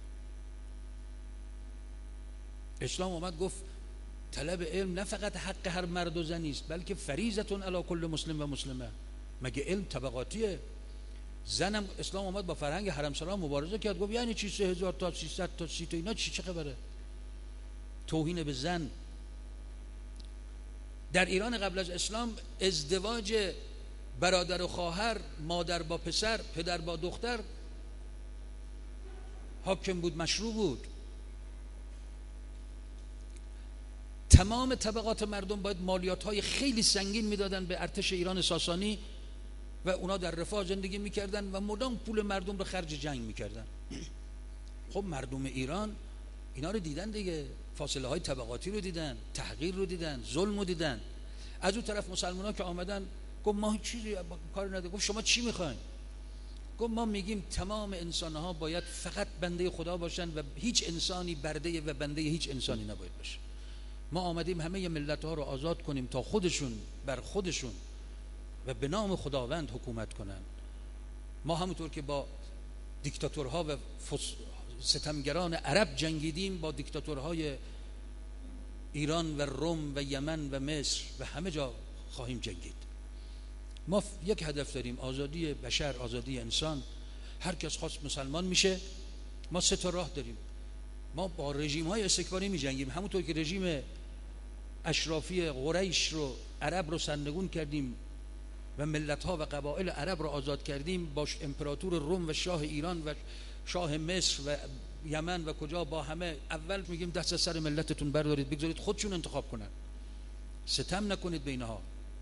اسلام اومد گفت طلب علم نه فقط حق هر مرد و زنی است، بلکه فریضتون علی کل مسلم و مسلمه. مگه علم طبقاتیه؟ زنم اسلام اومد با فرهنگ حرمسرا مبارزه کرد، گفت یعنی چی 3000 تا 300 تا 30 تا اینا چه خبره؟ توهین به زن. در ایران قبل از اسلام ازدواج برادر و خواهر، مادر با پسر، پدر با دختر حاکم بود، مشروع بود. تمام طبقات مردم باید مالیات‌های خیلی سنگین میدادن به ارتش ایران ساسانی و اونا در رفاه زندگی میکردن و مدام پول مردم رو خرج جنگ میکردن. خب مردم ایران اینا رو دیدن دیگه، فاصله های طبقاتی رو دیدن، تحقیر رو دیدن، ظلم رو دیدن. از اون طرف مسلمان ها که آمدن گفت ما چیزی کار نداره. گفت شما چی میخواین؟ گفت ما میگیم تمام انسان ها باید فقط بنده خدا باشن و هیچ انسانی برده و بنده هیچ انسانی نباید باشه. ما آمدیم همه ملت ها رو آزاد کنیم تا خودشون بر خودشون و به نام خداوند حکومت کنن. ما همونطور که با دیکتاتورها و ستمگران عرب جنگیدیم، با دیکتاتورهای ایران و روم و یمن و مصر و همه جا خواهیم جنگید. ما یک هدف داریم، آزادی بشر، آزادی انسان. هر کس خواست مسلمان میشه. ما 3 تا راه داریم. ما با رژیم های استکباری می جنگیم، همونطور که رژیم اشرافی قریش رو، عرب رو سرنگون کردیم و ملت ها و قبایل عرب رو آزاد کردیم، با امپراتور روم و شاه ایران و شاه مصر و یمن و کجا با همه اول میگیم دست از سر ملتتون بردارید، بگذارید خودشون انتخاب کنن، ستم نکنید به اینها.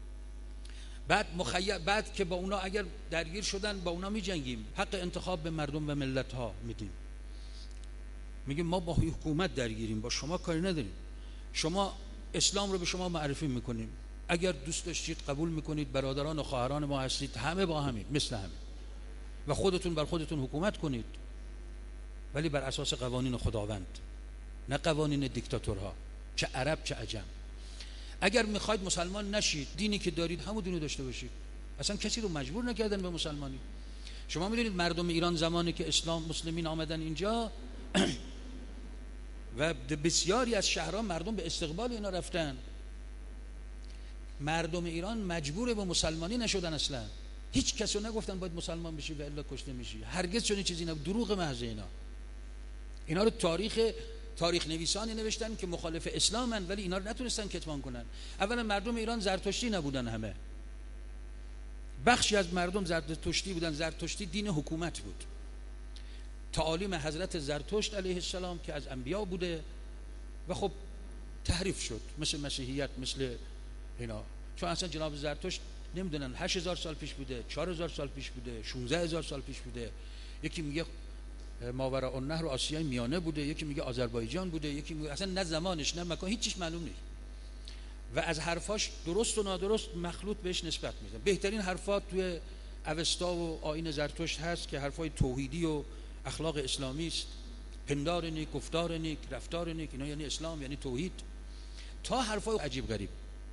بعد که با اونا اگر درگیر شدن با اونا می جنگیم، حق انتخاب به مردم و ملت ها میدیم. میگیم ما با حکومت درگیریم، با شما کاری نداریم. شما اسلام رو به شما معرفی میکنیم، اگر دوست داشتید قبول میکنید، برادران و خواهران ما هستید، همه با همین مثل همین و خودتون بر خودتون حکومت کنید، ولی بر اساس قوانین خداوند، نه قوانین دیکتاتورها، چه عرب چه عجم. اگر میخواید مسلمان نشید، دینی که دارید همون دینو داشته باشید. اصلا کسی رو مجبور نکردن به مسلمانی. شما میدونید مردم ایران زمانی که اسلام مسلمین آمدن اینجا و بسیاری از شهرها مردم به استقبال اینا رفتن. مردم ایران مجبور به مسلمانی نشدن، اصلا هیچ کسی رو نگفتن باید مسلمان بشی و الا کشته میشی، هرگز چنین چیزی نبود، دروغ محض. اینا رو تاریخ نویسانی نوشتن که مخالف اسلامن، ولی اینا رو نتونستن کتمان کنن. اولا مردم ایران زرتشتی نبودن، همه بخشی از مردم زرتشتی بودن. زرتشتی دین حکومت بود، تعالیم حضرت زرتشت علیه السلام که از انبیا بوده و خب تحریف شد، مثل مسیحیت، مثل اینا. چون اصلا جناب زرتشت نمیدونن 8000 سال پیش بوده، 4000 سال پیش بوده، 16000 سال پیش بوده. یکی میگه ماوراء النهر و آسیای میانه بوده، یکی میگه آذربایجان بوده، یکی میگه اصلا نه زمانش نه مکان، هیچ چیز معلوم نیست. و از حرفاش درست و نادرست مخلوط بهش نسبت میدن. بهترین حرفات توی اوستا و آیین زرتشت هست که حرفای توحیدی و اخلاق اسلامی است. پندار نیک، گفتار نیک، رفتار نیک، اینا یعنی اسلام، یعنی توحید، تا حرفای عجیب غریب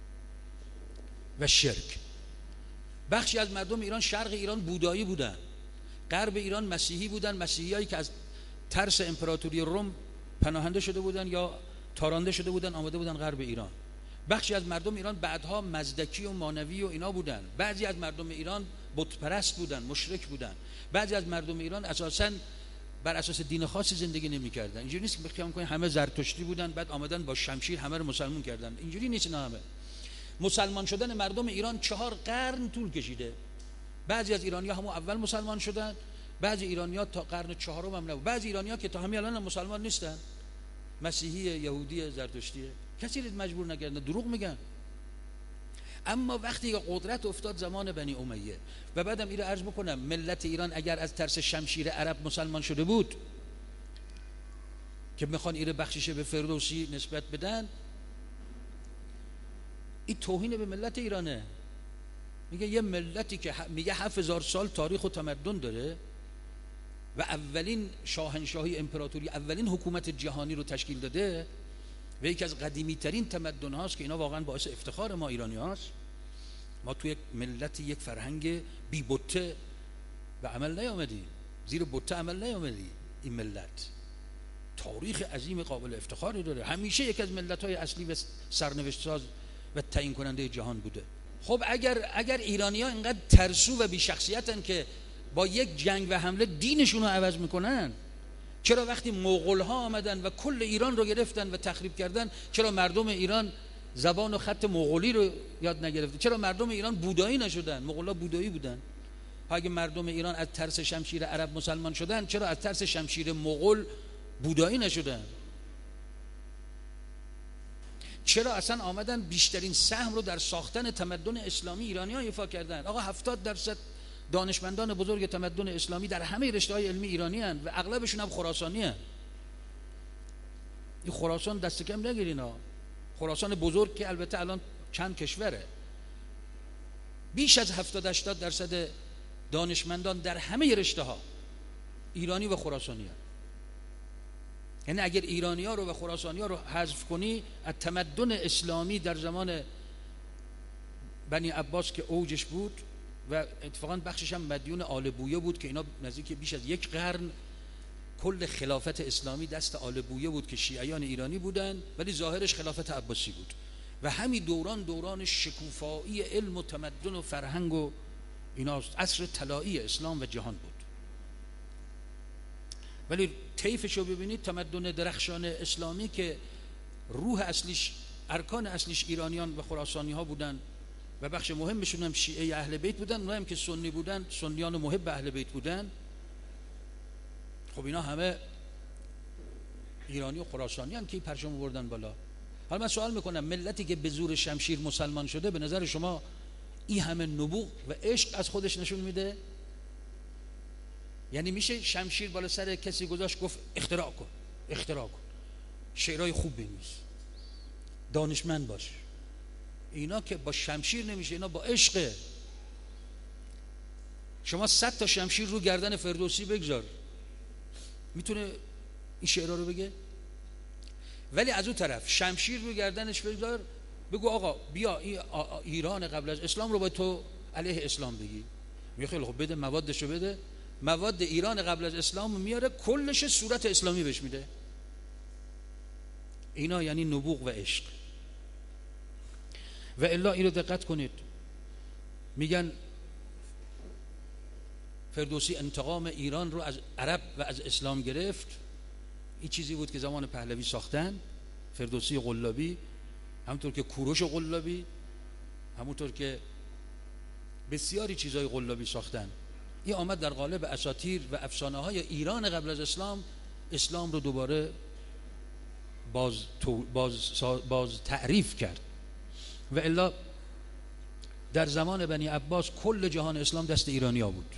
و شرک. بخشی از مردم ایران شرق ایران بودایی بودن، غرب ایران مسیحی بودن، مسیحیایی که از ترس امپراتوری روم پناهنده شده بودن یا تارانده شده بودن، آمده بودن غرب ایران. بخشی از مردم ایران بعدها مزدکی و مانوی و اینا بودن. بعضی از مردم ایران بت پرست بودن، مشرک بودن. بعضی از مردم ایران اساساً بر اساس دین خاصی زندگی نمی‌کردن. اینجوری نیست که بخوام کنیم همه زرتشتی بودن بعد آمدن با شمشیر همه رو مسلمان کردن، اینجوری نیست. نه، همه مسلمان شدن مردم ایران 4 قرن طول کشیده. بعضی از ایرانی‌ها همون اول مسلمان شدن، بعضی ایرانی‌ها تا قرن 4 هم نبود، بعضی ایرانی‌ها که تا همین الان هم مسلمان نیستن، مسیحی، یهودی، زرتشتیه. کسی رو مجبور نکردن، دروغ میگن. اما وقتی که قدرت افتاد زمان بنی امیه و بعدم اینو عرض بکنم، ملت ایران اگر از ترس شمشیر عرب مسلمان شده بود که میخوان اینو بخشش به فردوسی نسبت بدن، این توهین به ملت ایرانه. میگه یه ملتی که میگه 7000 سال تاریخ و تمدن داره و اولین شاهنشاهی امپراتوری، اولین حکومت جهانی رو تشکیل داده و یکی از قدیمی ترین تمدن هاست که اینا واقعا باعث افتخار ما ایرانی هاست. ما توی ملت یک فرهنگ بی بته و عمل نیامدی، زیر بته عمل نیامدی. این ملت تاریخ عظیم قابل افتخاری داره، همیشه یک از ملت های اصلی و سرنوشت ساز و تعیین کننده جهان بوده. خب اگر ایرانی ها اینقدر ترسو و بی شخصیتن که با یک جنگ و حمله دینشون رو عوض میکنن، چرا وقتی مغول ها آمدن و کل ایران رو گرفتن و تخریب کردن، چرا مردم ایران زبان و خط مغولی رو یاد نگرفتن؟ چرا مردم ایران بودایی نشدن؟ مغولا بودایی بودن. اگه مردم ایران از ترس شمشیر عرب مسلمان شدن، چرا از ترس شمشیر مغول بودایی نشدن؟ چرا اصلا آمدن بیشترین سهم رو در ساختن تمدن اسلامی ایرانی ها ایفا کردن؟ آقا 70% دانشمندان بزرگ تمدن اسلامی در همه رشته‌های علمی ایرانی هستند و اغلبشون هم خراسانی هستند. این خراسان دست کم نگیرین ها. خراسان بزرگ که البته الان چند کشوره، بیش از 70-80% دانشمندان در همه رشته‌ها ایرانی و خراسانی هستند. یعنی اگر ایرانی ها رو و خراسانی ها رو حذف کنی، از تمدن اسلامی در زمان بنی عباس که اوجش بود و اتفاقا بخشش هم مدیون آل بویه بود که اینا نزدیک بیش از 1 قرن کل خلافت اسلامی دست آل بویه بود که شیعیان ایرانی بودن ولی ظاهرش خلافت عباسی بود و همین دوران شکوفایی علم و تمدن و فرهنگ و اینا عصر طلایی اسلام و جهان بود. ولی طیفش رو ببینید، تمدن درخشان اسلامی که روح اصلیش، ارکان اصلیش ایرانیان و خراسانی ها بودن و بخش مهمشون هم شیعه اهل بیت بودن، اونها هم که سنی بودن، سنیان و محب اهل بیت بودن. خب اینا همه ایرانی و خراسانی هم که پرچم آوردن بالا. حالا من سوال میکنم، ملتی که به زور شمشیر مسلمان شده، به نظر شما این همه نبوغ و عشق از خودش نشون میده؟ یعنی میشه شمشیر بالا سر کسی گذاشت گفت اختراع کن، شعرهای خوب بنویس، دانشمند باش؟ اینا که با شمشیر نمیشه، اینا با عشقه. شما 100 تا شمشیر رو گردن فردوسی بگذار، میتونه این شعرها رو بگه؟ ولی از اون طرف شمشیر رو گردنش بگذار، بگو آقا بیا ایران قبل از اسلام رو با تو علیه اسلام بگی. میگه خیلی خب بده، موادشو بده. مواد ایران قبل از اسلام میاره، کلش صورت اسلامی بهش میده. اینا یعنی نبوغ و عشق. و الا اینو دقت کنید، میگن فردوسی انتقام ایران رو از عرب و از اسلام گرفت. این چیزی بود که زمان پهلوی ساختن، فردوسی قلابی، همونطور که کوروش قلابی، همونطور که بسیاری چیزای قلابی ساختن. این آمد در قالب اساطیر و افسانه های ایران قبل از اسلام رو دوباره باز تعریف کرد. و الا در زمان بنی عباس کل جهان اسلام دست ایرانی‌ها بود.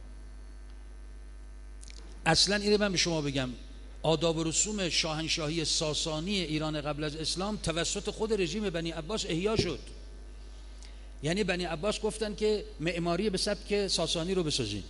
اصلا اینو من به شما بگم، آداب و رسوم شاهنشاهی ساسانی ایران قبل از اسلام توسط خود رژیم بنی عباس احیا شد. یعنی بنی عباس گفتن که معماری به سبک ساسانی رو بسازین.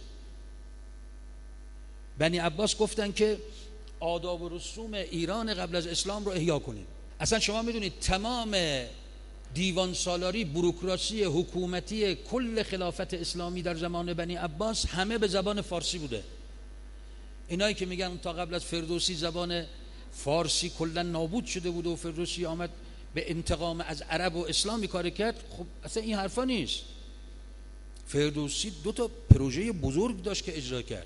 بنی عباس گفتن که آداب و رسوم ایران قبل از اسلام رو احیا کنید. اصلا شما میدونید تمام دیوان سالاری، بوروکراسی حکومتی کل خلافت اسلامی در زمان بنی عباس همه به زبان فارسی بوده. اینایی که میگن تا قبل از فردوسی زبان فارسی کلا نابود شده بود و فردوسی آمد به انتقام از عرب و اسلامی کار کرد، خب اصلا این حرفا نیست. فردوسی 2 پروژه بزرگ داشت که اجرا کرد.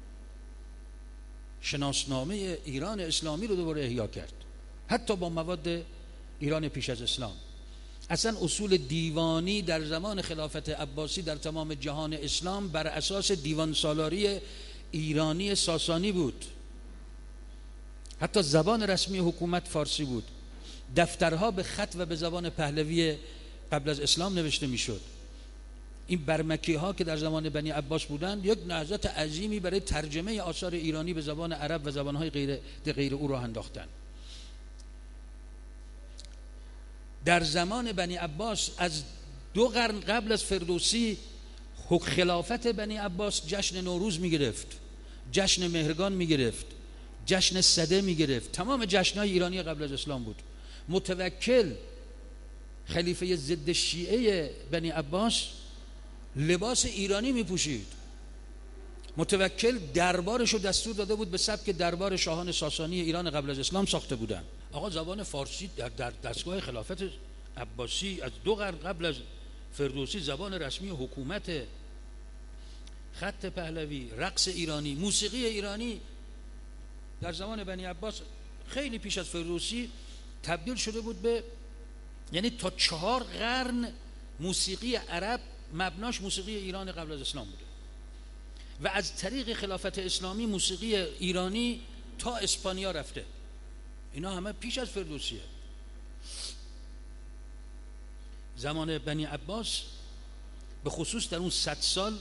شناسنامه ایران اسلامی رو دوباره احیا کرد، حتی با مواد ایران پیش از اسلام. اصلا اصول دیوانی در زمان خلافت عباسی در تمام جهان اسلام بر اساس دیوان سالاری ایرانی ساسانی بود. حتی زبان رسمی حکومت فارسی بود. دفترها به خط و به زبان پهلوی قبل از اسلام نوشته میشد. این برمکی ها که در زمان بنی عباس بودند یک نهضت عظیمی برای ترجمه آثار ایرانی به زبان عرب و زبانهای غیر او راه انداختند. در زمان بنی عباس از 2 قرن قبل از فردوسی خلافت بنی عباس جشن نوروز میگرفت، جشن مهرگان میگرفت، جشن سده میگرفت. تمام جشنهای ایرانی قبل از اسلام بود. متوکل خلیفه ضد شیعه بنی عباس لباس ایرانی میپوشید. متوکل دربارش رو دستور داده بود به سبک دربار شاهان ساسانی ایران قبل از اسلام ساخته بودن. آقا زبان فارسی در دستگاه خلافت عباسی از 2 قرن قبل از فردوسی زبان رسمی حکومت، خط پهلوی، رقص ایرانی، موسیقی ایرانی در زمان بنی عباس خیلی پیش از فردوسی تبدیل شده بود به، یعنی تا 4 قرن موسیقی عرب مبناش موسیقی ایران قبل از اسلام بوده و از طریق خلافت اسلامی موسیقی ایرانی تا اسپانیا رفته. اینا همه پیش از فردوسیه. زمان بنی عباس به خصوص در اون 100 سال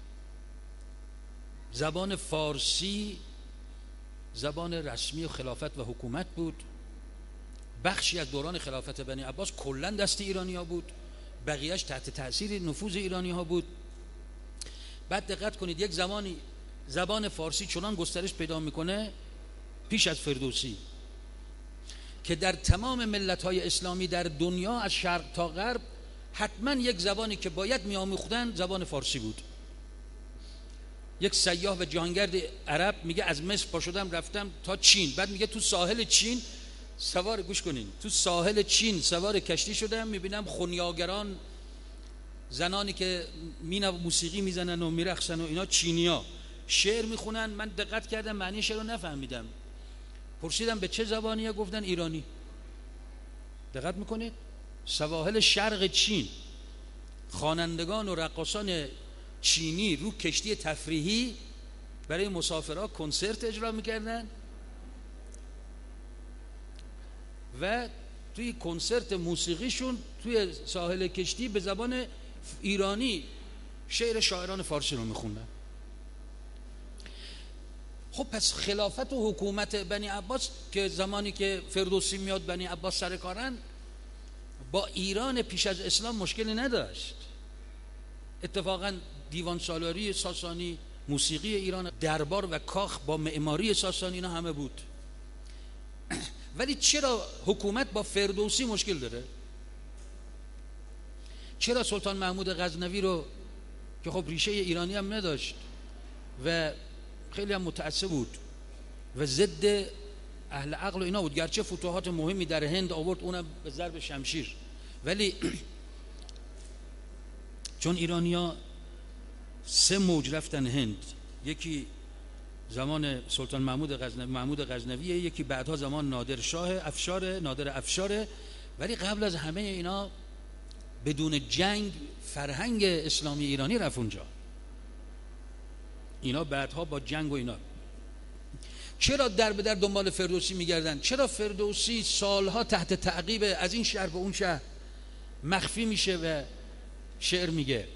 زبان فارسی زبان رسمی خلافت و حکومت بود. بخشی از دوران خلافت بنی عباس کلا دست ایرانی ها بود، بقیهش تحت تأثیر نفوذ ایرانی ها بود. بعد دقت کنید، یک زمانی زبان فارسی چنان گسترش پیدا میکنه پیش از فردوسی که در تمام ملت‌های اسلامی در دنیا از شرق تا غرب حتما یک زبانی که باید می‌آموختن زبان فارسی بود. یک سیاح و جهانگرد عرب میگه از مصر پا شدم رفتم تا چین، بعد میگه تو ساحل چین سوار، گوش کنین، تو ساحل چین سوار کشتی شدم، میبینم خنیاگران، زنانی که موسیقی میزنن و میرقصن و اینا چینیا شعر میخونن. من دقت کردم معنی شعر رو نفهمیدم، پرسیدم به چه زبانیه؟ گفتن ایرانی. دقت میکنید؟ سواحل شرق چین، خوانندگان و رقاصان چینی رو کشتی تفریحی برای مسافرها کنسرت اجرا میکردن و توی کنسرت موسیقیشون توی ساحل کشتی به زبان ایرانی شعر شاعران فارسی رو میخوندن. خب پس خلافت و حکومت بنی عباس که زمانی که فردوسی میاد بنی عباس سر کارن، با ایران پیش از اسلام مشکلی نداشت. اتفاقا دیوان سالاری ساسانی، موسیقی ایران، دربار و کاخ با معماری ساسانی اینا همه بود. ولی چرا حکومت با فردوسی مشکل داره؟ چرا سلطان محمود غزنوی رو که خب ریشه ایرانی هم نداشت و خیلی هم متعصب بود و ضد اهل عقل و اینا بود، گرچه فتوحات مهمی در هند آورد، اونم به ضرب شمشیر، ولی چون ایرانیا 3 موج رفتن هند، یکی زمان سلطان محمود غزنوی، یکی بعدها زمان نادر افشاره، ولی قبل از همه اینا بدون جنگ فرهنگ اسلامی ایرانی رفت اونجا. اینا بعدها با جنگ و اینا. چرا در به در دنبال فردوسی میگردن؟ چرا فردوسی سالها تحت تعقیب از این شهر به اون شهر مخفی میشه و شعر میگه؟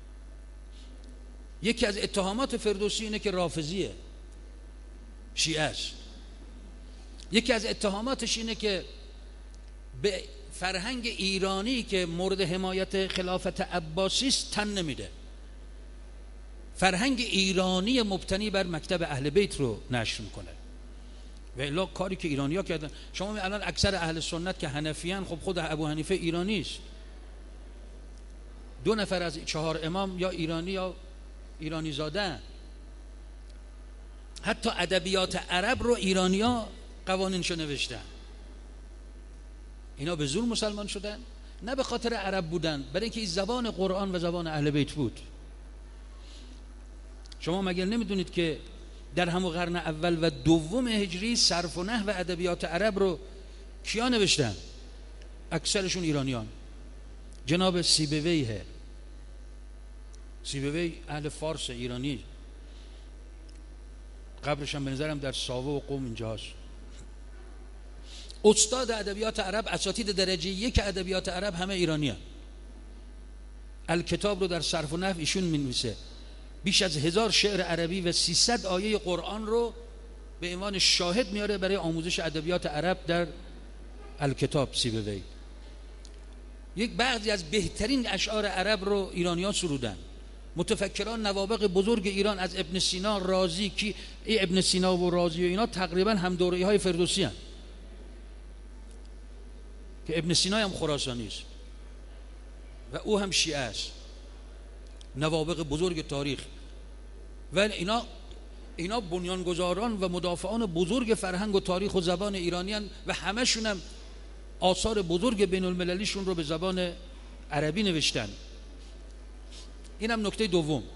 یکی از اتهامات فردوسی اینه که رافضیه، شیعه است. یکی از اتهاماتش اینه که به فرهنگ ایرانی که مورد حمایت خلافت عباسی است تن نمیده. فرهنگ ایرانی مبتنی بر مکتب اهل بیت رو نشر میکنه. و الا کاری که ایرانی‌ها کردن، شما الان اکثر اهل سنت که حنفیان، خب خود ابو حنیفه ایرانی است. 2 نفر از 4 امام یا ایرانی یا ایرانی زاده. حتی ادبیات عرب رو ایرانی‌ها قوانینشو نوشتن. اینا به زور مسلمان شدن؟ نه به خاطر عرب بودن، برای اینکه این زبان قرآن و زبان اهل بیت بود. شما مگر نمیدونید که در همون قرن اول و دوم هجری صرف و نحو و ادبیات عرب رو کیا نوشتن؟ اکثرشون ایرانیان. جناب سیبویه. سیبوی اهل فارس، ایرانی، قبرش هم به نظرم در ساوه و قم اینجاست. استاد ادبیات عرب، اساتید درجه 1 ادبیات عرب همه ایرانیان. الکتاب رو در صرف و نحو ایشون می‌نویسه. بیش از 1000 شعر عربی و 300 آیه قرآن رو به عنوان شاهد میاره برای آموزش ادبیات عرب در الکتاب سیبوی. یک بعضی از بهترین اشعار عرب رو ایرانیان سرودن. متفکران نوابغ بزرگ ایران از ابن سینا، رازی، کی ابن سینا و رازی و اینا تقریبا هم دوره‌های فردوسی هستند، که ابن سینا هم خراسانی است و او هم شیعه است. نوابغ بزرگ تاریخ و اینا بنیانگذاران و مدافعان بزرگ فرهنگ و تاریخ و زبان ایرانیان و همشون هم آثار بزرگ بین المللیشون رو به زبان عربی نوشتن. اینم نکته دوم.